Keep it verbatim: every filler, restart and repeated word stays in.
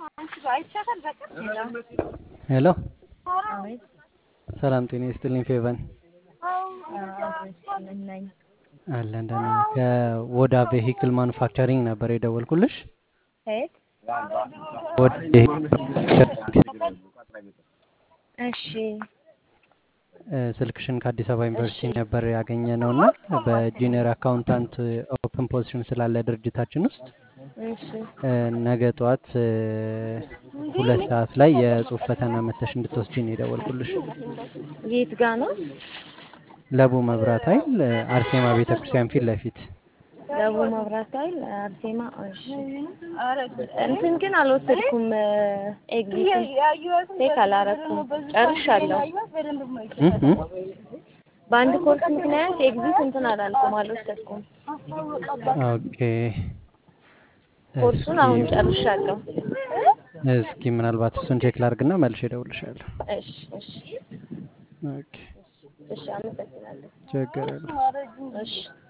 ሄሎ አቤት ሰላም ጤና ይስጥልኝ ፌቨን አብሮች ነኝ። አለን ደህና ከወዳ ቬሂክል ማኑፋክቸሪንግ ነበር የደወልኩልሽ። ከየት? ወዳ እሺ ስልክሽን ከአዲስ አበባ ዩኒቨርሲቲ እሺ ነበር ያገኘነውና በጁኒየር አካውንታንት ኦፕን ፖዚሽን ስላለ ድርጅታችን ውስጥ እሺ ነገ ጠዋት ሁለት ሰዓት ላይ የጽሁፍ ፈተና መተሽ እንድትወስጂ ነው የደወልኩልሽ። የት ጋ ነው? ለቡ መብራት ኃይል አርሴማ ቤተክርስቲያን ፊት ለፊት። ለቡ መብራት ኃይል አርሴማ። እሺ እንትን ግን አልወሰድኩም፣ ኤግዚት ቼክ አላረኩም፣ ጨርሻለሁ። በአንድ ኮርስ ምክንያት ኤግዚት እንትን አላልኩም፣ አልወሰድኩም። ኦኬ ኮርሱን አሁን ጨርሻለሁ። እስኪ ምናልባት እሱን ቼክ ላድርግና መልሼ እደውልልሻለሁ። እሺ እሺ ኦኬ እሺ አመሰግናለሁ። ችግር የለውም። እሺ